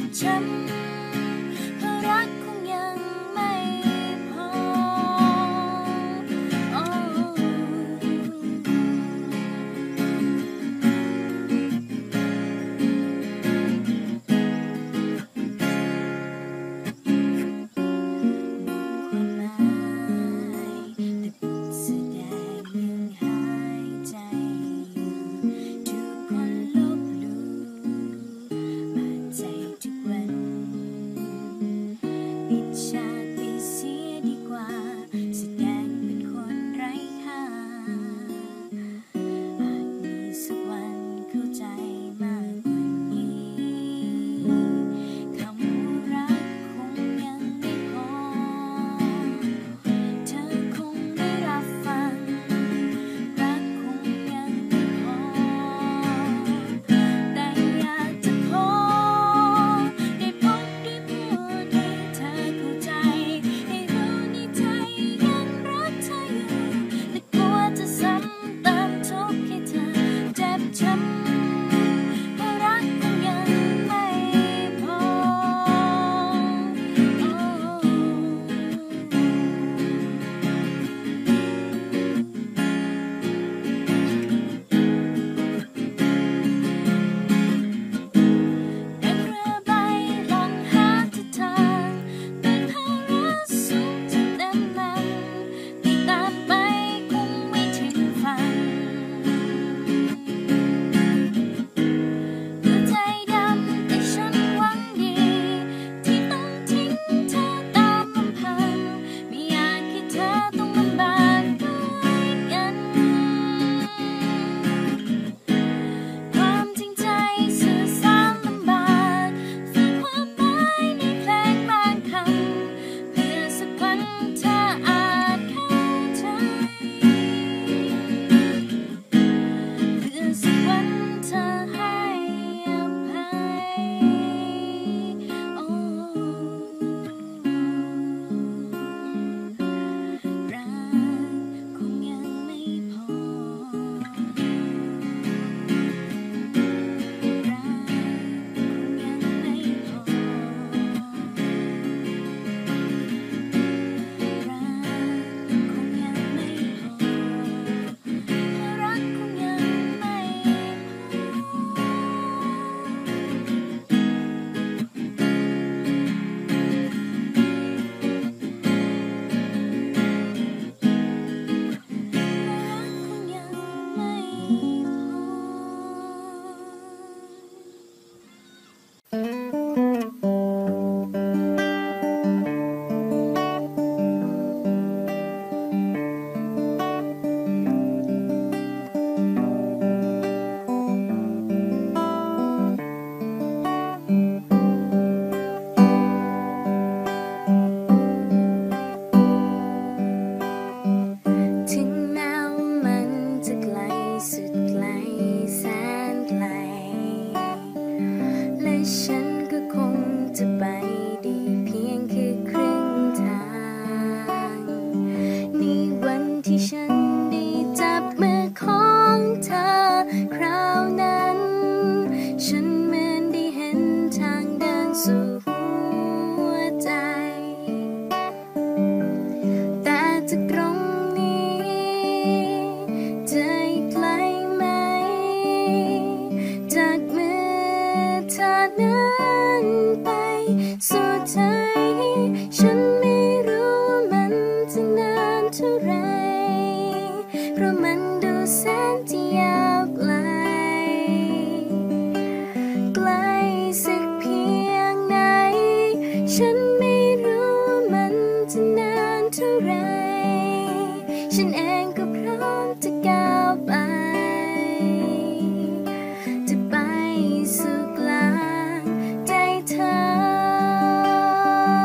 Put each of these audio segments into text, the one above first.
จะไปสู่กลางใจเธอ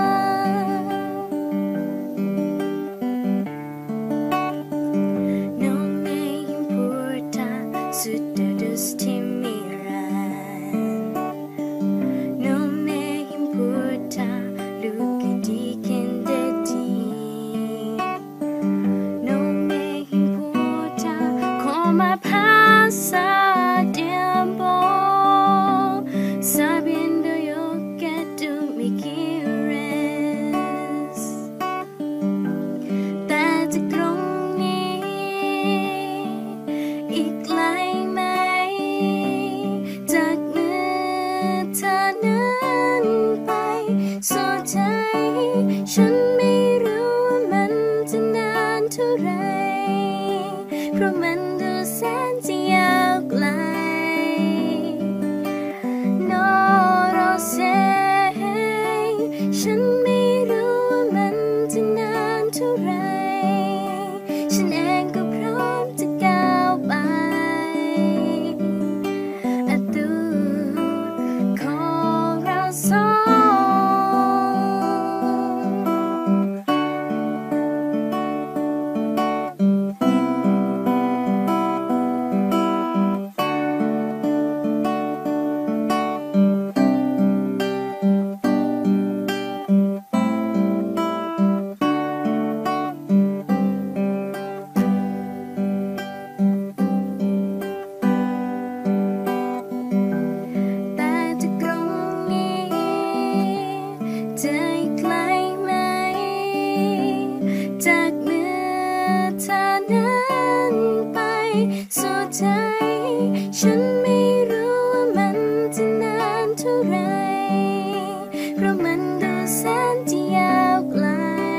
เท่าไรเพราะมันดูแสนจะยาวไกล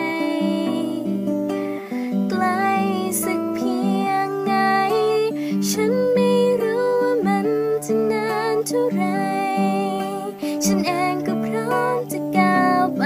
ไกลสักเพียงไหนฉันไม่รู้ว่ามันจะนานเท่าไรฉันเองก็พร้อมจะก้าวไป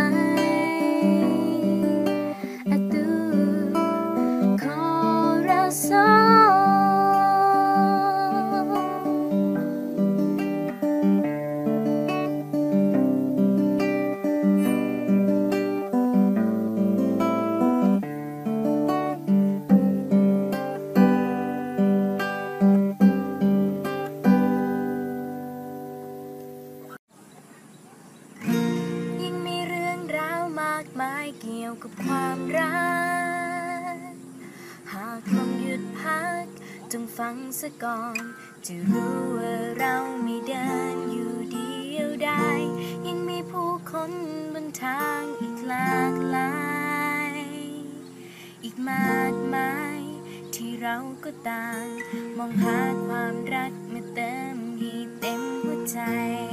เกี่ยวกับความรักหากลองหยุดพักจงฟังซะก่อนจะรู้ว่าเราไม่เดินอยู่เดียวดายยังมีผู้คนบนทางอีกหลากหลายอีกมากมายที่เราก็ต่างมองหาความรักมาเติมให้เต็มหัวใจ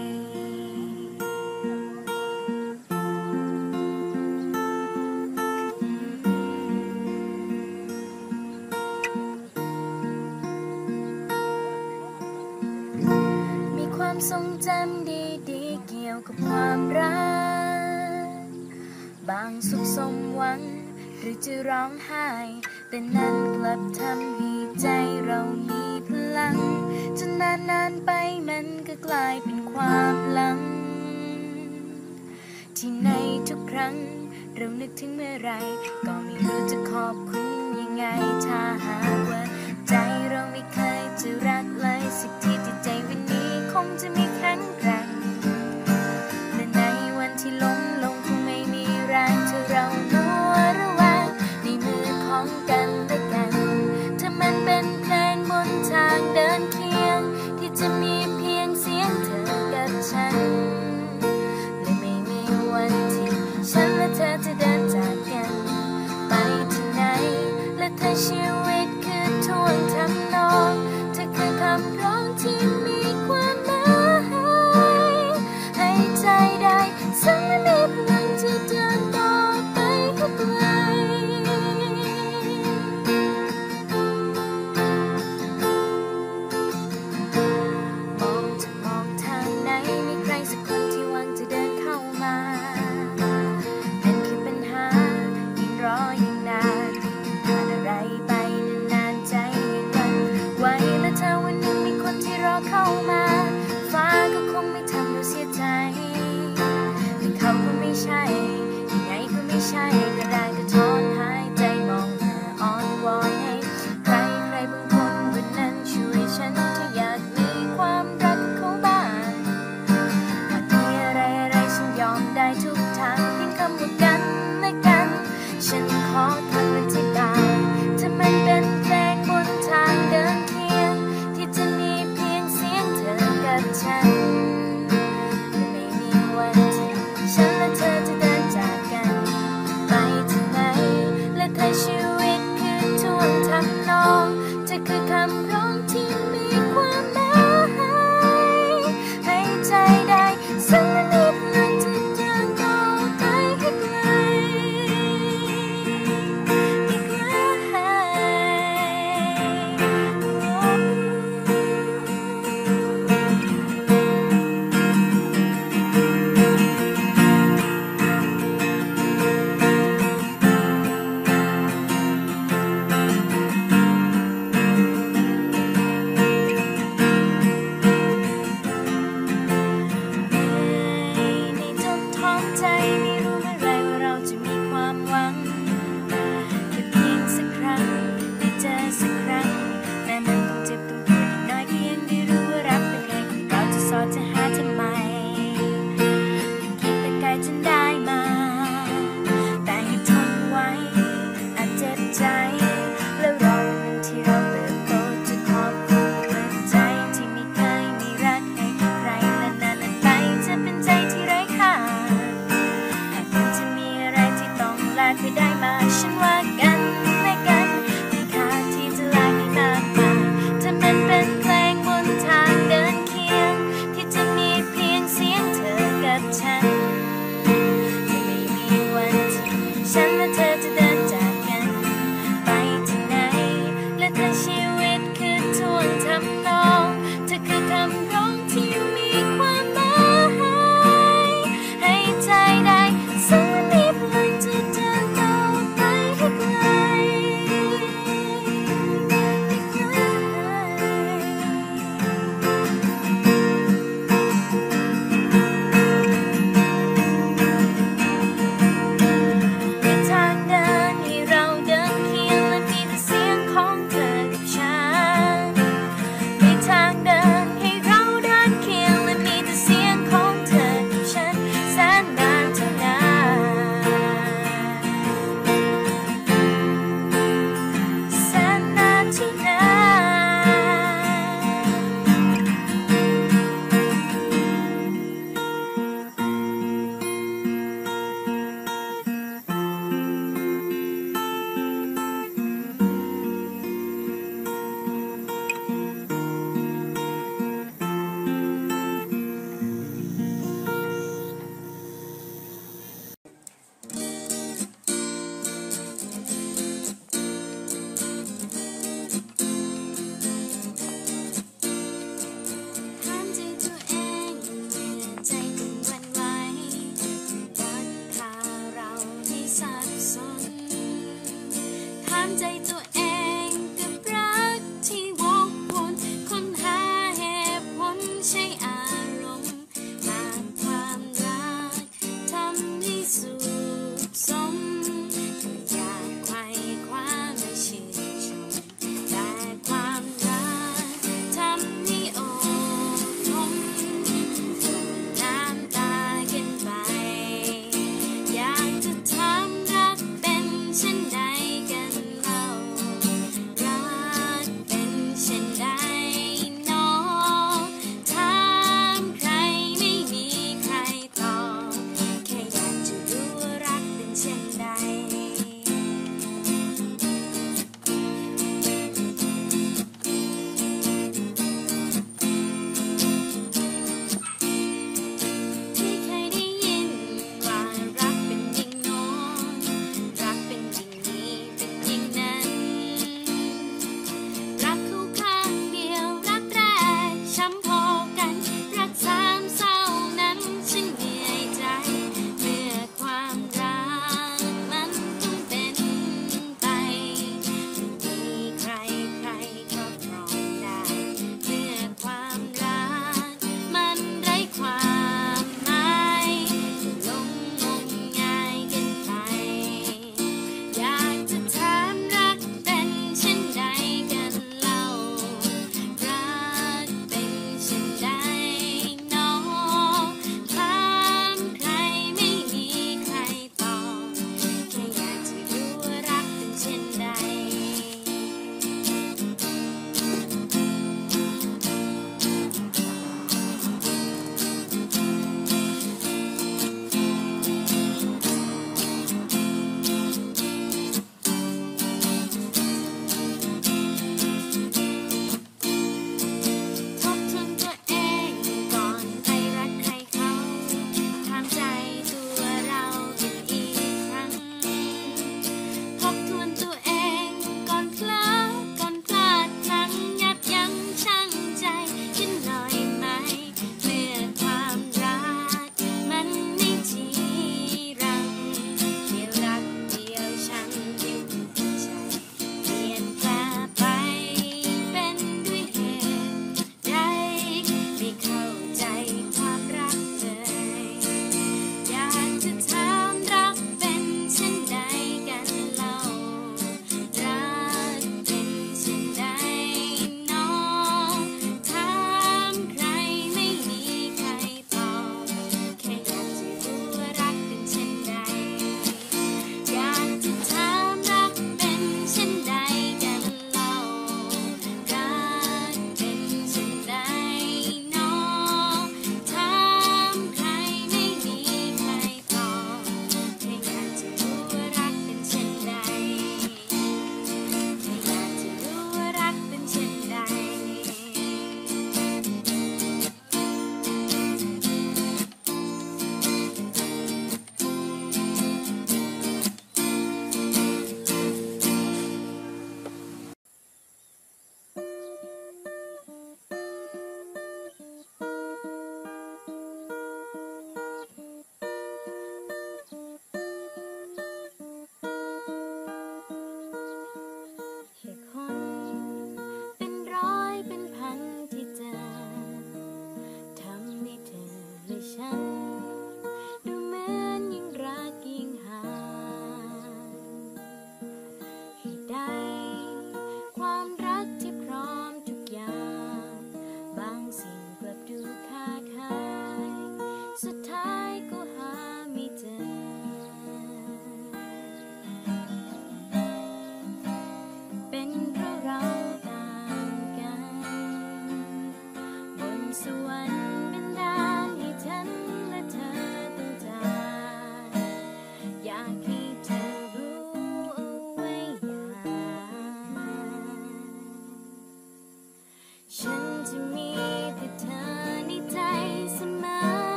ความทรงจำดีๆเกี่ยวกับความรักบางสุขสมหวังหรือจะร้องไห้แต่นั้นกลับทำให้ใจเรามีพลังจนนานๆไปมันก็กลายเป็นความหลังที่ในทุกครั้งเรานึกถึงเมื่อไรก็ไม่รู้จะขอบคุณยังไงถ้าหากว่าใจเราไม่เคยจะรักเลยสักทีที่ใจวันนี้คงจะไม่แข็งแกร่งและในวันที่ล้มลงคงไม่มีแรงถ้าเรามัวระแวงในมือของกันและกันถ้ามันเป็นเพลงบนทางเดินเคียงที่จะมีเพียงเสียงเธอกับฉันและไม่มีวันที่ฉันและเธอจะเดินจากกันไปที่ไหนและถ้าชีวิตคือท่วงทำนองเธอคือคำร้องที่มีความหมายให้ใจได้สังมีพลังจะเดินต่อไปให้ไกลมองจะมองทางไหนมีใครสักคนที่หวังจะเดินเข้ามานั่นคือปัญหายิ่งรอยิ่งนานผ่านอะไรไปนานๆใจยิ่งหวั่นไหวและถ้าวันหนึ่งมีคนที่รอเข้ามาฟ้าก็คงไม่ทำเราเสียใจแต่เขาก็ไม่ใช่ยังไงก็ไม่ใช่ก็ได้แต่ถอนหายใจมองหน้าอ้อนวอนให้ใครบางคนบนนั้นช่วยฉันถ้าอยากมีความรักกับเขาบ้างหากมีอะไรฉันยอมได้ทุกทางเพียงคำว่ากันและกันฉันขอคำอธิบายถ้ามันเป็นเพลงบนทางเดินเคียงที่จะมีเพียงเสียงเธอกับฉันและไม่มีวันที่ฉันและเธอจะเดินจากกันไปที่ไหนและถ้าชีวิตคือท่วงทำนองจะคือคำร้องที่มีความหมายให้ใจได้สังมีพลังจะเดินต่อไปให้ไกล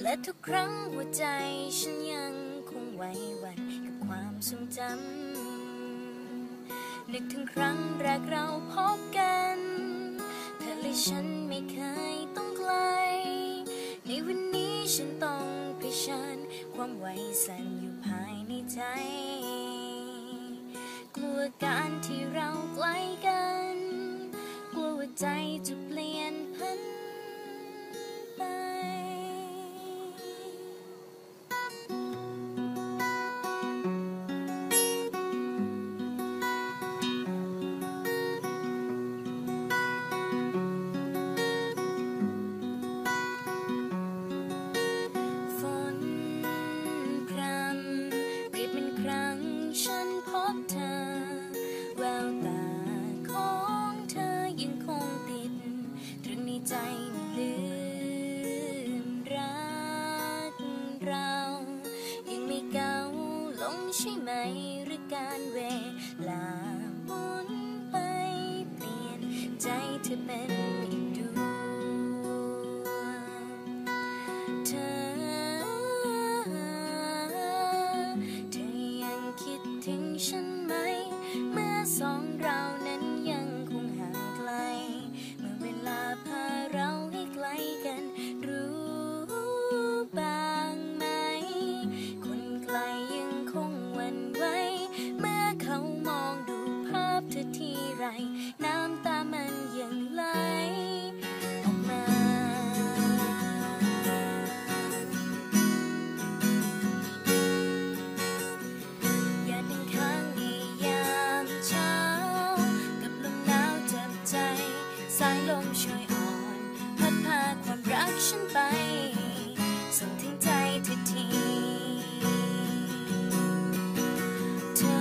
และทุกครั้งหัวใจฉันยังคงไหวหวั่นกับความทรงจำนึกถึงครั้งแรกเราพบกันเธอและฉันไม่เคยต้องไกลในวันนี้ฉันต้องเผชิญความไหวสั่นอยู่ภายในใจกลัวการที่เราใกล้กันกลัวว่าใจจะเปลี่ยนพันไปฝนพรำเปรียบเป็นครั้งฉันพบเธอแววตาของเธอยังคงติดตรึงในใจไม่ลืมรักเรายังไม่เก่าลงใช่ไหมหรือการเวลาหมุนไปเปลี่ยนใจเธอเป็นอีกดวงเธอยังคิดถึงฉันไหมเมื่อสองเรานั้นยังคงห่างไกลเมื่อเวลาพาเราให้ไกลกันรู้บ้างไหมคนไกลยังคงหวั่นไหวเมื่อเขามองดูภาพเธอทีไรน้ำตามันยังไหลออกมาอย่าดึงค้างในยามเช้ากับลมหนาวจับใจสายลมช่วยอ่อนพัดพาความรักฉันไปส่งถึงใจเธอทีเธอ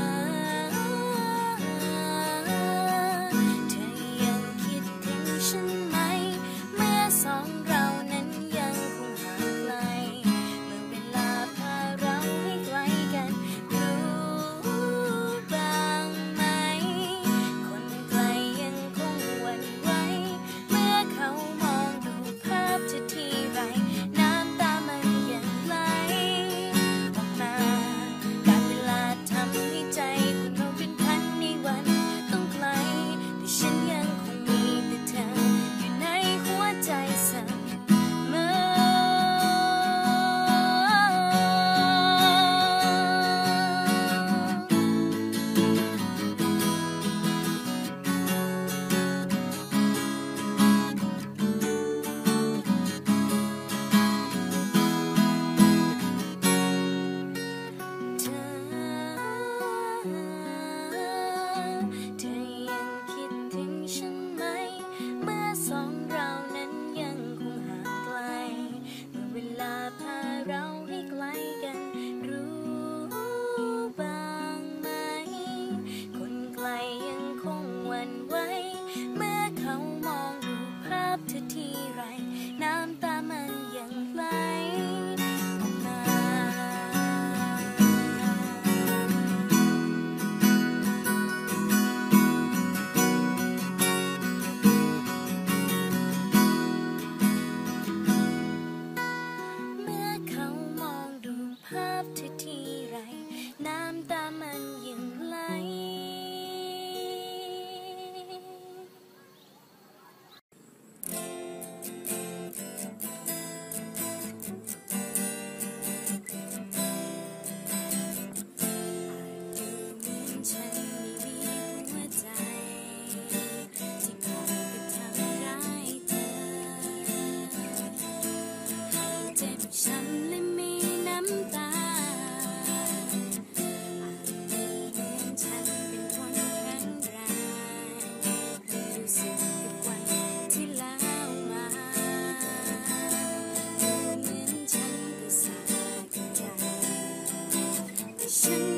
ยังคิดถึงฉันไหมเมื่อสองเรานั้นยังคงห่างไกลเมื่อเวลาพาเราให้ไกลกันรู้บ้างไหมคนไกลยังคงหวั่นไหวเมื่อเขามองดูภาพเธอทีไรน้ำตามันยังไหลออกมาการเวลาทำให้ใจของเราเป็นพันในวันต้องไกลแต่ฉันยังคงมีแต่เธออยู่ในหัวใจเสมอเธอยังคิดถึงฉันไหมเมื่อสองเรานั้นยังคงห่างไกลเมื่อเวลาพาเราให้ไกลกันรู้บ้างไหมคนไกลยังคงหวั่นไหวเมื่อเขามองดูภาพเธอทีไรน้ำตามันยังไหลออกมาเมื่อเขามองดูภาพเธอทีไรน้ำตามันยังไหลฉันไม่มีหัวใจที่คอยกระทำร้ายเธอให้เจ็บช้ำและมีน้ำตาอาจไม่เหมือนฉันเป็นคนแข็งแรงรู้สึกกับวันที่แล้วมาเหมือนฉันก็สาแก่ใจแต่ฉัน